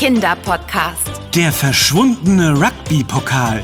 Kinderpodcast. Der verschwundene Rugby-Pokal.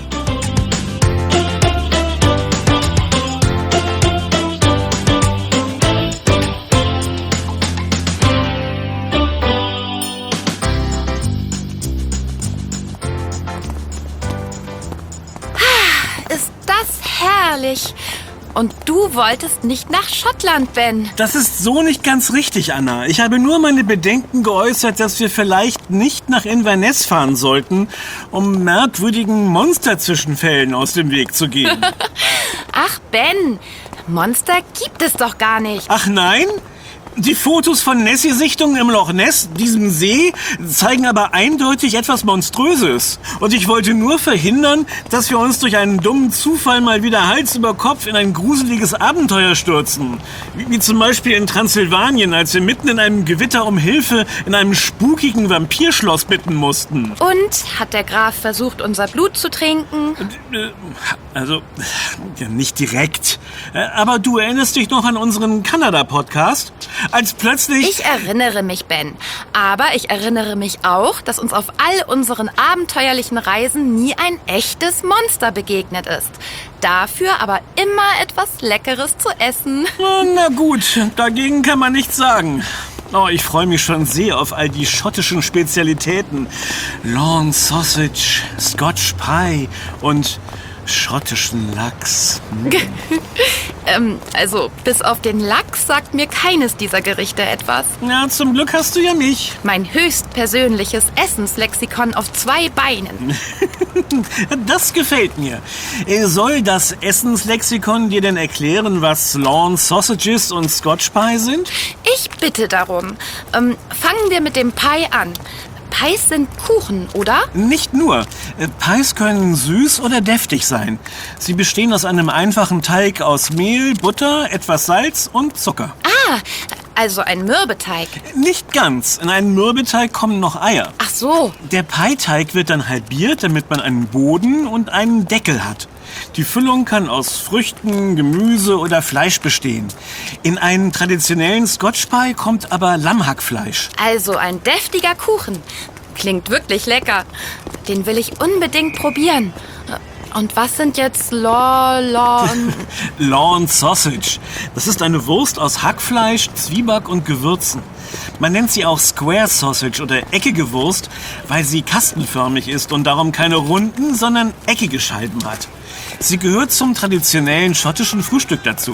Ist das herrlich. Und du wolltest nicht nach Schottland, Ben. Das ist so nicht ganz richtig, Anna. Ich habe nur meine Bedenken geäußert, dass wir vielleicht nicht nach Inverness fahren sollten, um merkwürdigen Monsterzwischenfällen aus dem Weg zu gehen. Ach, Ben, Monster gibt es doch gar nicht. Ach nein? Die Fotos von Nessie-Sichtungen im Loch Ness, diesem See, zeigen aber eindeutig etwas Monströses. Und ich wollte nur verhindern, dass wir uns durch einen dummen Zufall mal wieder Hals über Kopf in ein gruseliges Abenteuer stürzen. Wie zum Beispiel in Transsilvanien, als wir mitten in einem Gewitter um Hilfe in einem spukigen Vampirschloss bitten mussten. Und hat der Graf versucht, unser Blut zu trinken? Also, ja, nicht direkt. Aber du erinnerst dich noch an unseren Kanada-Podcast? Als plötzlich... Ich erinnere mich, Ben. Aber ich erinnere mich auch, dass uns auf all unseren abenteuerlichen Reisen nie ein echtes Monster begegnet ist. Dafür aber immer etwas Leckeres zu essen. Na gut, dagegen kann man nichts sagen. Oh, ich freue mich schon sehr auf all die schottischen Spezialitäten. Lawn Sausage, Scotch Pie und schottischen Lachs. Also, bis auf den Lachs sagt mir keines dieser Gerichte etwas. Ja, zum Glück hast du ja mich. Mein höchstpersönliches Essenslexikon auf 2 Beinen. Das gefällt mir. Soll das Essenslexikon dir denn erklären, was Lawn Sausages und Scotch Pie sind? Ich bitte darum. Fangen wir mit dem Pie an. Pies sind Kuchen, oder? Nicht nur. Pies können süß oder deftig sein. Sie bestehen aus einem einfachen Teig aus Mehl, Butter, etwas Salz und Zucker. Ah, also ein Mürbeteig. Nicht ganz. In einen Mürbeteig kommen noch Eier. Ach so. Der Pie-Teig wird dann halbiert, damit man einen Boden und einen Deckel hat. Die Füllung kann aus Früchten, Gemüse oder Fleisch bestehen. In einen traditionellen Scotch Pie kommt aber Lammhackfleisch. Also ein deftiger Kuchen. Klingt wirklich lecker. Den will ich unbedingt probieren. Und was sind jetzt Lawn Sausage. Das ist eine Wurst aus Hackfleisch, Zwieback und Gewürzen. Man nennt sie auch Square Sausage oder eckige Wurst, weil sie kastenförmig ist und darum keine runden, sondern eckige Scheiben hat. Sie gehört zum traditionellen schottischen Frühstück dazu.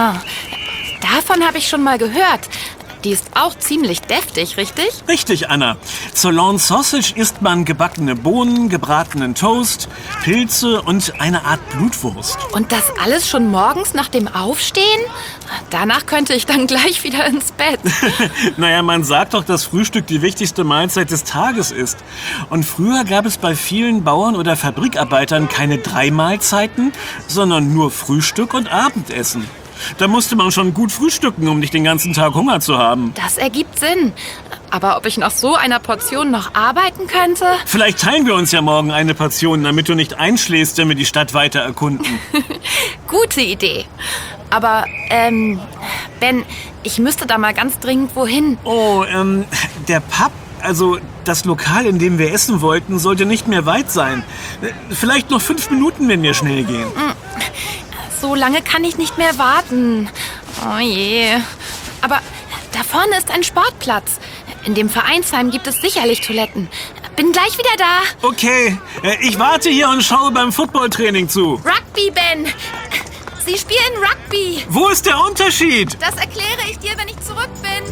Davon habe ich schon mal gehört. Die ist auch ziemlich deftig, richtig? Richtig, Anna. Zur Lawn Sausage isst man gebackene Bohnen, gebratenen Toast, Pilze und eine Art Blutwurst. Und das alles schon morgens nach dem Aufstehen? Danach könnte ich dann gleich wieder ins Bett. Naja, man sagt doch, dass Frühstück die wichtigste Mahlzeit des Tages ist. Und früher gab es bei vielen Bauern oder Fabrikarbeitern keine 3 Mahlzeiten, sondern nur Frühstück und Abendessen. Da musste man schon gut frühstücken, um nicht den ganzen Tag Hunger zu haben. Das ergibt Sinn. Aber ob ich nach so einer Portion noch arbeiten könnte? Vielleicht teilen wir uns ja morgen eine Portion, damit du nicht einschläfst, wenn wir die Stadt weiter erkunden. Gute Idee. Aber, Ben, ich müsste da mal ganz dringend wohin. Oh, der Pub, also das Lokal, in dem wir essen wollten, sollte nicht mehr weit sein. Vielleicht noch 5 Minuten, wenn wir schnell gehen. So lange kann ich nicht mehr warten. Oh je. Aber da vorne ist ein Sportplatz. In dem Vereinsheim gibt es sicherlich Toiletten. Bin gleich wieder da. Okay, ich warte hier und schaue beim Footballtraining zu. Rugby, Ben. Sie spielen Rugby. Wo ist der Unterschied? Das erkläre ich dir, wenn ich zurück bin.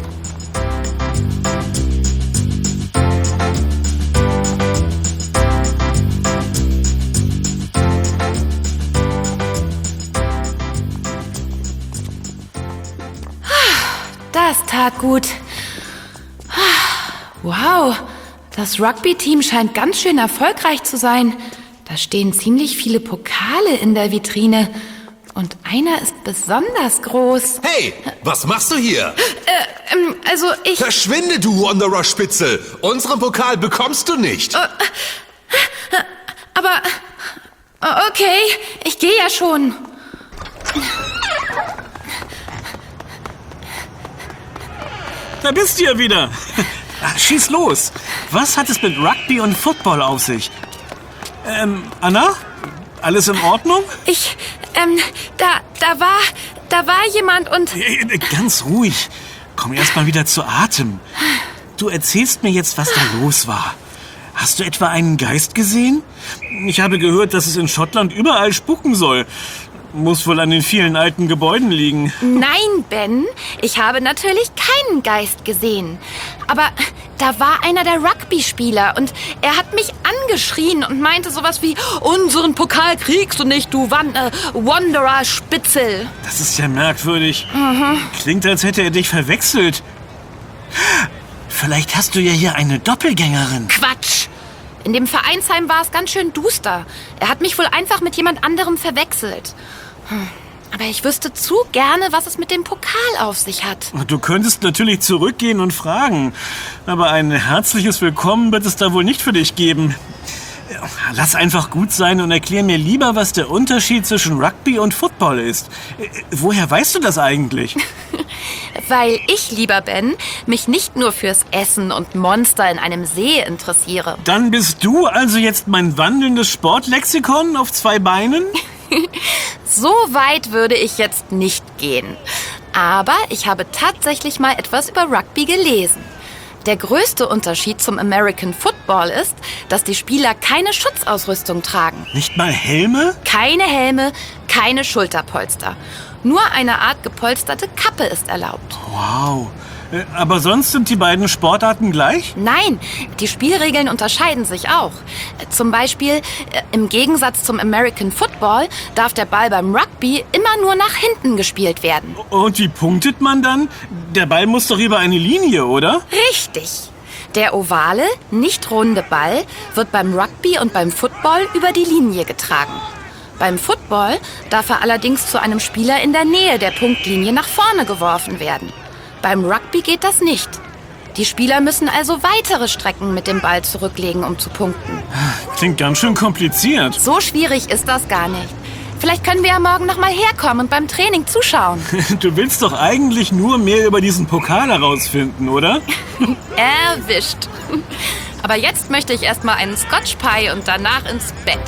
Das tat gut. Wow, das Rugby-Team scheint ganz schön erfolgreich zu sein. Da stehen ziemlich viele Pokale in der Vitrine. Und einer ist besonders groß. Hey, was machst du hier? Also ich... Verschwinde, du Wanderer-Spitzel! Unseren Pokal bekommst du nicht! Aber... Okay, ich gehe ja schon. Da bist du ja wieder. Schieß los. Was hat es mit Rugby und Football auf sich? Anna? Alles in Ordnung? Da war jemand und... Ganz ruhig. Komm erst mal wieder zu Atem. Du erzählst mir jetzt, was da los war. Hast du etwa einen Geist gesehen? Ich habe gehört, dass es in Schottland überall spuken soll. Muss wohl an den vielen alten Gebäuden liegen. Nein, Ben, ich habe natürlich keinen Geist gesehen. Aber da war einer der Rugby-Spieler und er hat mich angeschrien und meinte sowas wie, unseren Pokal kriegst du nicht, du Wanderer Spitzel. Das ist ja merkwürdig. Klingt, als hätte er dich verwechselt. Vielleicht hast du ja hier eine Doppelgängerin. Quatsch! In dem Vereinsheim war es ganz schön duster. Er hat mich wohl einfach mit jemand anderem verwechselt. Aber ich wüsste zu gerne, was es mit dem Pokal auf sich hat. Du könntest natürlich zurückgehen und fragen. Aber ein herzliches Willkommen wird es da wohl nicht für dich geben. Lass einfach gut sein und erklär mir lieber, was der Unterschied zwischen Rugby und Football ist. Woher weißt du das eigentlich? Weil ich, lieber Ben, mich nicht nur fürs Essen und Monster in einem See interessiere. Dann bist du also jetzt mein wandelndes Sportlexikon auf 2 Beinen? So weit würde ich jetzt nicht gehen. Aber ich habe tatsächlich mal etwas über Rugby gelesen. Der größte Unterschied zum American Football ist, dass die Spieler keine Schutzausrüstung tragen. Nicht mal Helme? Keine Helme, keine Schulterpolster. Nur eine Art gepolsterte Kappe ist erlaubt. Wow. Aber sonst sind die beiden Sportarten gleich? Nein, die Spielregeln unterscheiden sich auch. Zum Beispiel, im Gegensatz zum American Football darf der Ball beim Rugby immer nur nach hinten gespielt werden. Und wie punktet man dann? Der Ball muss doch über eine Linie, oder? Richtig. Der ovale, nicht runde Ball wird beim Rugby und beim Football über die Linie getragen. Beim Football darf er allerdings zu einem Spieler in der Nähe der Punktlinie nach vorne geworfen werden. Beim Rugby geht das nicht. Die Spieler müssen also weitere Strecken mit dem Ball zurücklegen, um zu punkten. Klingt ganz schön kompliziert. So schwierig ist das gar nicht. Vielleicht können wir ja morgen noch mal herkommen und beim Training zuschauen. Du willst doch eigentlich nur mehr über diesen Pokal herausfinden, oder? Erwischt. Aber jetzt möchte ich erst mal einen Scotch Pie und danach ins Bett.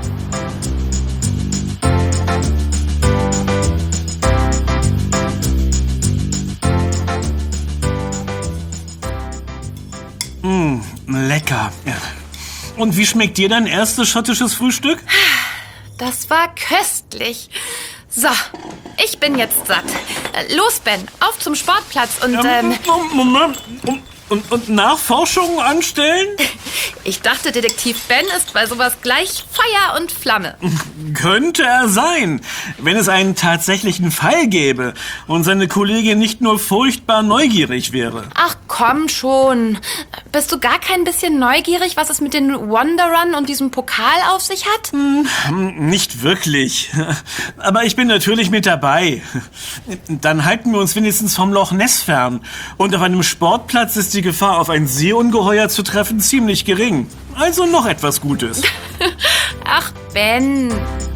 Lecker. Und wie schmeckt dir dein erstes schottisches Frühstück? Das war köstlich. So, ich bin jetzt satt. Los, Ben, auf zum Sportplatz und... Moment. Und Nachforschungen anstellen? Ich dachte, Detektiv Ben ist bei sowas gleich Feuer und Flamme. Könnte er sein, wenn es einen tatsächlichen Fall gäbe und seine Kollegin nicht nur furchtbar neugierig wäre. Ach komm schon. Bist du gar kein bisschen neugierig, was es mit den Wanderern und diesem Pokal auf sich hat? Nicht wirklich. Aber ich bin natürlich mit dabei. Dann halten wir uns wenigstens vom Loch Ness fern. Und auf einem Sportplatz ist die Gefahr, auf ein Seeungeheuer zu treffen, ziemlich gering. Also noch etwas Gutes. Ach, Ben.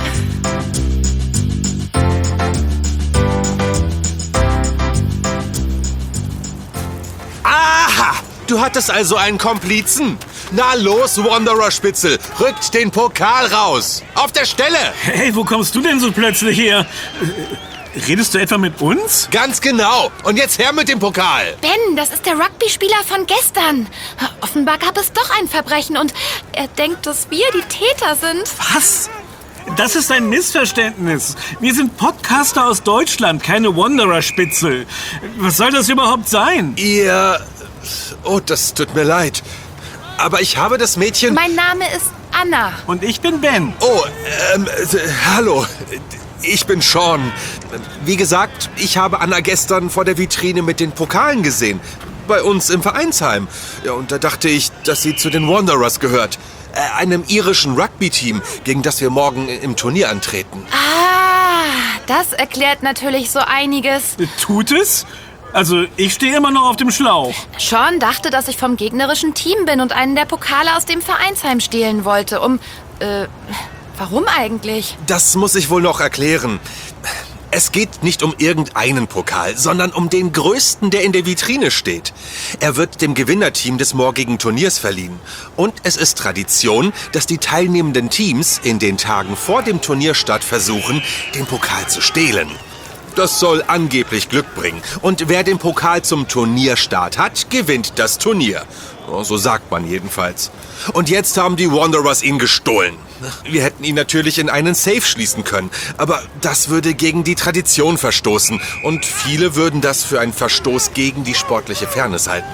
Aha! Du hattest also einen Komplizen? Na los, Wanderer Spitzel, rückt den Pokal raus. Auf der Stelle! Hey, wo kommst du denn so plötzlich her? Redest du etwa mit uns? Ganz genau. Und jetzt her mit dem Pokal. Ben, das ist der Rugby-Spieler von gestern. Offenbar gab es doch ein Verbrechen und er denkt, dass wir die Täter sind. Was? Das ist ein Missverständnis. Wir sind Podcaster aus Deutschland, keine Wanderer-Spitzel. Was soll das überhaupt sein? Ihr... Oh, das tut mir leid. Aber ich habe das Mädchen... Mein Name ist Anna. Und ich bin Ben. Oh, hallo. Ich bin Sean. Wie gesagt, ich habe Anna gestern vor der Vitrine mit den Pokalen gesehen. Bei uns im Vereinsheim. Ja, und da dachte ich, dass sie zu den Wanderers gehört. Einem irischen Rugby-Team, gegen das wir morgen im Turnier antreten. Ah, das erklärt natürlich so einiges. Tut es? Also, ich stehe immer noch auf dem Schlauch. Sean dachte, dass ich vom gegnerischen Team bin und einen der Pokale aus dem Vereinsheim stehlen wollte, warum eigentlich? Das muss ich wohl noch erklären. Es geht nicht um irgendeinen Pokal, sondern um den größten, der in der Vitrine steht. Er wird dem Gewinnerteam des morgigen Turniers verliehen. Und es ist Tradition, dass die teilnehmenden Teams in den Tagen vor dem Turnierstart versuchen, den Pokal zu stehlen. Das soll angeblich Glück bringen. Und wer den Pokal zum Turnierstart hat, gewinnt das Turnier. So sagt man jedenfalls. Und jetzt haben die Wanderers ihn gestohlen. Wir hätten ihn natürlich in einen Safe schließen können, aber das würde gegen die Tradition verstoßen. Und viele würden das für einen Verstoß gegen die sportliche Fairness halten.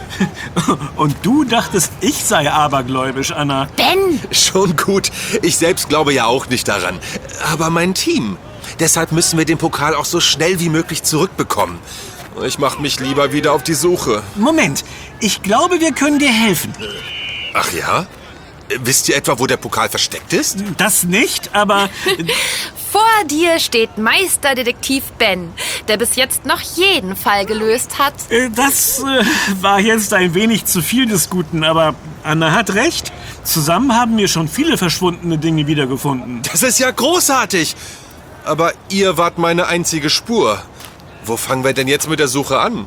Und du dachtest, ich sei abergläubisch, Anna. Ben! Schon gut. Ich selbst glaube ja auch nicht daran. Aber mein Team. Deshalb müssen wir den Pokal auch so schnell wie möglich zurückbekommen. Ich mache mich lieber wieder auf die Suche. Moment, ich glaube, wir können dir helfen. Ach ja? Wisst ihr etwa, wo der Pokal versteckt ist? Das nicht, aber... Vor dir steht Meisterdetektiv Ben, der bis jetzt noch jeden Fall gelöst hat. Das war jetzt ein wenig zu viel des Guten, aber Anna hat recht. Zusammen haben wir schon viele verschwundene Dinge wiedergefunden. Das ist ja großartig. Aber ihr wart meine einzige Spur. Wo fangen wir denn jetzt mit der Suche an?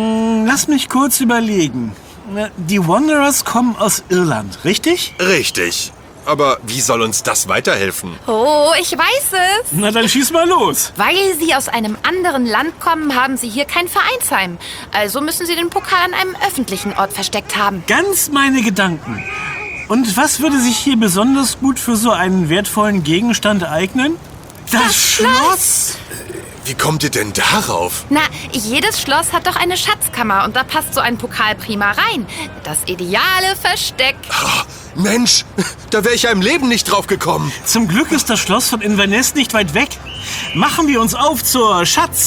Lass mich kurz überlegen. Die Wanderers kommen aus Irland, richtig? Richtig. Aber wie soll uns das weiterhelfen? Oh, ich weiß es. Na, dann schieß mal los. Weil sie aus einem anderen Land kommen, haben sie hier kein Vereinsheim. Also müssen sie den Pokal an einem öffentlichen Ort versteckt haben. Ganz meine Gedanken. Und was würde sich hier besonders gut für so einen wertvollen Gegenstand eignen? Das Schloss! Wie kommt ihr denn darauf? Na, jedes Schloss hat doch eine Schatzkammer und da passt so ein Pokal prima rein. Das ideale Versteck. Oh, Mensch, da wäre ich ja im Leben nicht drauf gekommen. Zum Glück ist das Schloss von Inverness nicht weit weg. Machen wir uns auf zur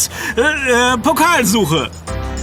Pokalsuche.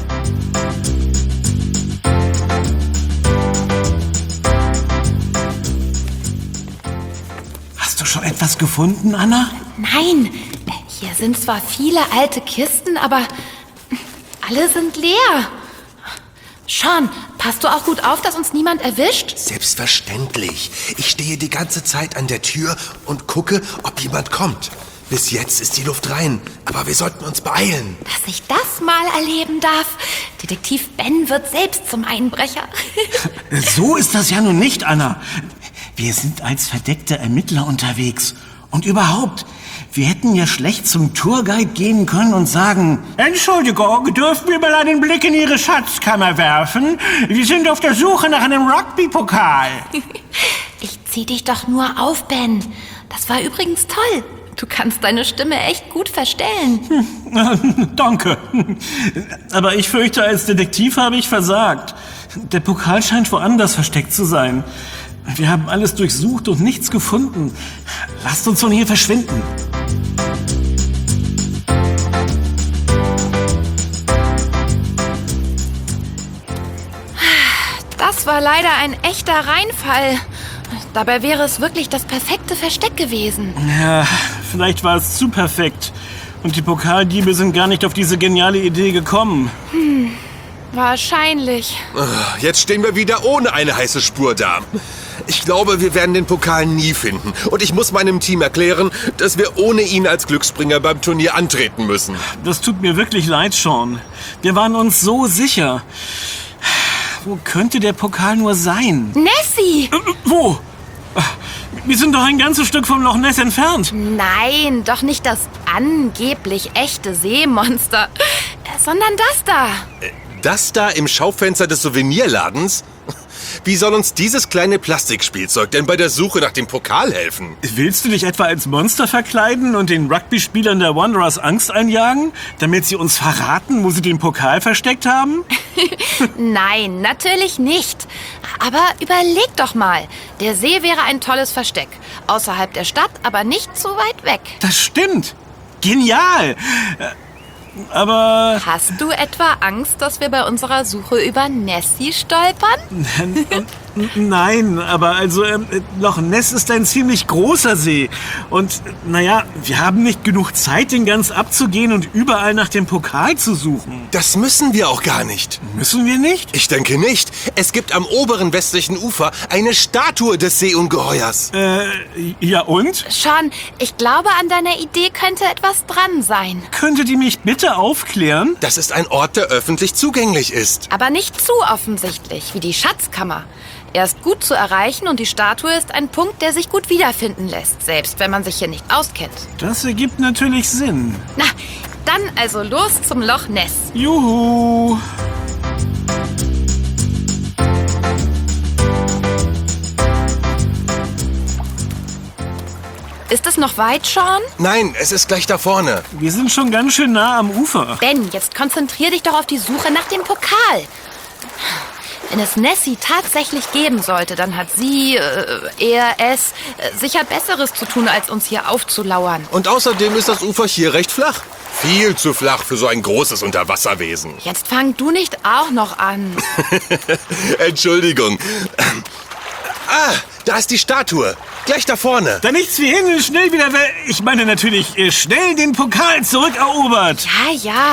Hast du schon etwas gefunden, Anna? Nein, hier sind zwar viele alte Kisten, aber alle sind leer. Sean, passt du auch gut auf, dass uns niemand erwischt? Selbstverständlich. Ich stehe die ganze Zeit an der Tür und gucke, ob jemand kommt. Bis jetzt ist die Luft rein, aber wir sollten uns beeilen. Dass ich das mal erleben darf. Detektiv Ben wird selbst zum Einbrecher. So ist das ja nun nicht, Anna. Wir sind als verdeckte Ermittler unterwegs. Und überhaupt, wir hätten ja schlecht zum Tourguide gehen können und sagen: Entschuldigung, dürfen wir mal einen Blick in Ihre Schatzkammer werfen? Wir sind auf der Suche nach einem Rugby-Pokal. Ich zieh dich doch nur auf, Ben. Das war übrigens toll. Du kannst deine Stimme echt gut verstellen. Danke. Aber ich fürchte, als Detektiv habe ich versagt. Der Pokal scheint woanders versteckt zu sein. Wir haben alles durchsucht und nichts gefunden. Lasst uns von hier verschwinden. Das war leider ein echter Reinfall. Dabei wäre es wirklich das perfekte Versteck gewesen. Ja, vielleicht war es zu perfekt. Und die Pokaldiebe sind gar nicht auf diese geniale Idee gekommen. Wahrscheinlich. Jetzt stehen wir wieder ohne eine heiße Spur da. Ich glaube, wir werden den Pokal nie finden. Und ich muss meinem Team erklären, dass wir ohne ihn als Glücksbringer beim Turnier antreten müssen. Das tut mir wirklich leid, Sean. Wir waren uns so sicher. Wo könnte der Pokal nur sein? Nessie! Wo? Wir sind doch ein ganzes Stück vom Loch Ness entfernt. Nein, doch nicht das angeblich echte Seemonster, sondern das da. Das da im Schaufenster des Souvenirladens? Wie soll uns dieses kleine Plastikspielzeug denn bei der Suche nach dem Pokal helfen? Willst du dich etwa als Monster verkleiden und den Rugby-Spielern der Wanderers Angst einjagen, damit sie uns verraten, wo sie den Pokal versteckt haben? Nein, natürlich nicht. Aber überleg doch mal. Der See wäre ein tolles Versteck. Außerhalb der Stadt, aber nicht so weit weg. Das stimmt. Genial. Aber... Hast du etwa Angst, dass wir bei unserer Suche über Nessie stolpern? Nein, aber also Loch Ness ist ein ziemlich großer See. Und naja, wir haben nicht genug Zeit, den ganz abzugehen und überall nach dem Pokal zu suchen. Das müssen wir auch gar nicht. Müssen wir nicht? Ich denke nicht. Es gibt am oberen westlichen Ufer eine Statue des Seeungeheuers. Ja und? Sean, ich glaube, an deiner Idee könnte etwas dran sein. Könntet ihr mich bitte aufklären? Das ist ein Ort, der öffentlich zugänglich ist. Aber nicht zu offensichtlich, wie die Schatzkammer. Er ist gut zu erreichen und die Statue ist ein Punkt, der sich gut wiederfinden lässt, selbst wenn man sich hier nicht auskennt. Das ergibt natürlich Sinn. Na, dann also los zum Loch Ness. Juhu! Ist es noch weit, Sean? Nein, es ist gleich da vorne. Wir sind schon ganz schön nah am Ufer. Ben, jetzt konzentrier dich doch auf die Suche nach dem Pokal. Wenn es Nessie tatsächlich geben sollte, dann hat sie, es sicher Besseres zu tun, als uns hier aufzulauern. Und außerdem ist das Ufer hier recht flach. Viel zu flach für so ein großes Unterwasserwesen. Jetzt fang du nicht auch noch an. Entschuldigung. Da ist die Statue. Gleich da vorne. Da nichts wie hin, schnell wieder, ich meine natürlich, schnell den Pokal zurückerobert. Ja.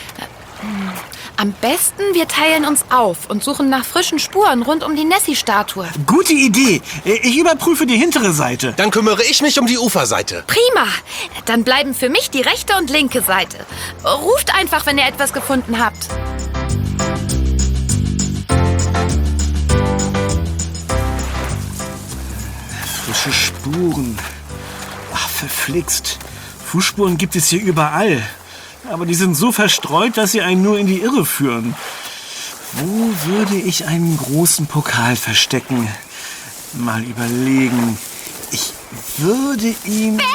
Am besten, wir teilen uns auf und suchen nach frischen Spuren rund um die Nessie-Statue. Gute Idee. Ich überprüfe die hintere Seite. Dann kümmere ich mich um die Uferseite. Prima. Dann bleiben für mich die rechte und linke Seite. Ruft einfach, wenn ihr etwas gefunden habt. Frische Spuren. Ach, verflixt. Fußspuren gibt es hier überall. Aber die sind so verstreut, dass sie einen nur in die Irre führen. Wo würde ich einen großen Pokal verstecken? Mal überlegen. Ich würde ihn... Ben!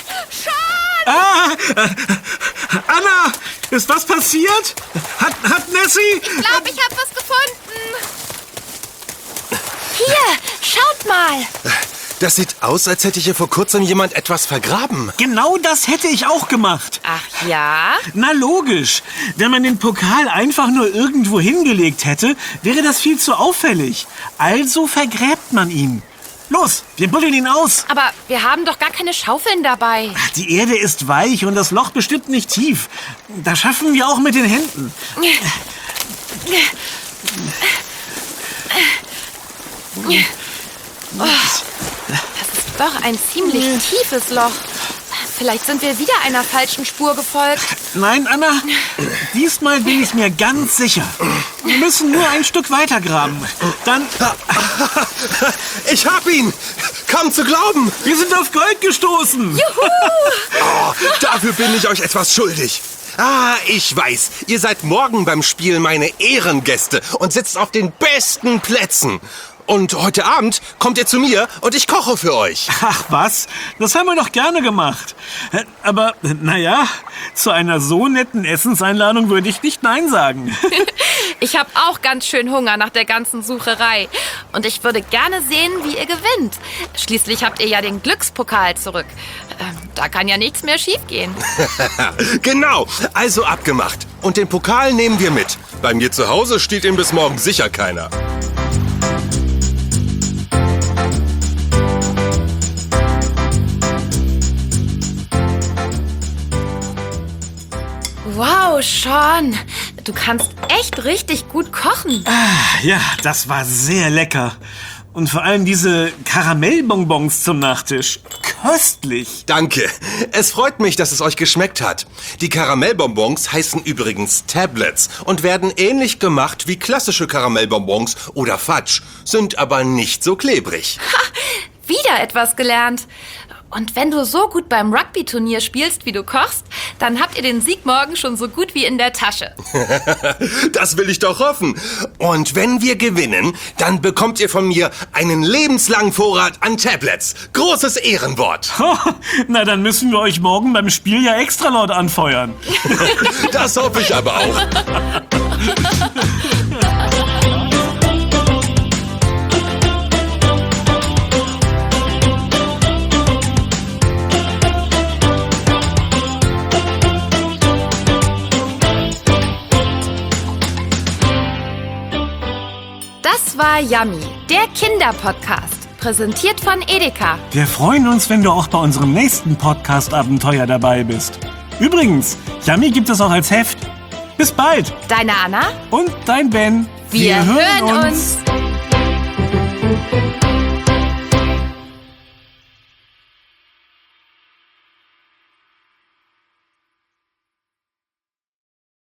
Sean! Anna! Ist was passiert? Hat Nessie... Ich glaube, ich habe was gefunden. Hier, schaut mal. Das sieht aus, als hätte hier vor kurzem jemand etwas vergraben. Genau das hätte ich auch gemacht. Ach ja? Na logisch. Wenn man den Pokal einfach nur irgendwo hingelegt hätte, wäre das viel zu auffällig. Also vergräbt man ihn. Los, wir buddeln ihn aus. Aber wir haben doch gar keine Schaufeln dabei. Die Erde ist weich und das Loch bestimmt nicht tief. Das schaffen wir auch mit den Händen. Das ist doch ein ziemlich tiefes Loch. Vielleicht sind wir wieder einer falschen Spur gefolgt. Nein, Anna, diesmal bin ich mir ganz sicher. Wir müssen nur ein Stück weiter graben. Dann... Ich hab ihn! Kaum zu glauben! Wir sind auf Gold gestoßen. Oh, dafür bin ich euch etwas schuldig. Ich weiß. Ihr seid morgen beim Spiel meine Ehrengäste und sitzt auf den besten Plätzen. Und heute Abend kommt ihr zu mir und ich koche für euch. Ach was, das haben wir doch gerne gemacht. Aber naja, zu einer so netten Essenseinladung würde ich nicht Nein sagen. Ich habe auch ganz schön Hunger nach der ganzen Sucherei. Und ich würde gerne sehen, wie ihr gewinnt. Schließlich habt ihr ja den Glückspokal zurück. Da kann ja nichts mehr schiefgehen. Genau, also abgemacht. Und den Pokal nehmen wir mit. Bei mir zu Hause steht ihm bis morgen sicher keiner. Wow, Sean, du kannst echt richtig gut kochen. Ja, das war sehr lecker. Und vor allem diese Karamellbonbons zum Nachtisch. Köstlich. Danke. Es freut mich, dass es euch geschmeckt hat. Die Karamellbonbons heißen übrigens Tablets und werden ähnlich gemacht wie klassische Karamellbonbons oder Fudge, sind aber nicht so klebrig. Wieder etwas gelernt. Und wenn du so gut beim Rugby-Turnier spielst, wie du kochst, dann habt ihr den Sieg morgen schon so gut wie in der Tasche. Das will ich doch hoffen. Und wenn wir gewinnen, dann bekommt ihr von mir einen lebenslangen Vorrat an Tablets. Großes Ehrenwort. Na, dann müssen wir euch morgen beim Spiel ja extra laut anfeuern. Das hoffe ich aber auch. Das war Yummy, der Kinderpodcast, präsentiert von Edeka. Wir freuen uns, wenn du auch bei unserem nächsten Podcast-Abenteuer dabei bist. Übrigens, Yummy gibt es auch als Heft. Bis bald. Deine Anna? Und dein Ben. Wir hören uns.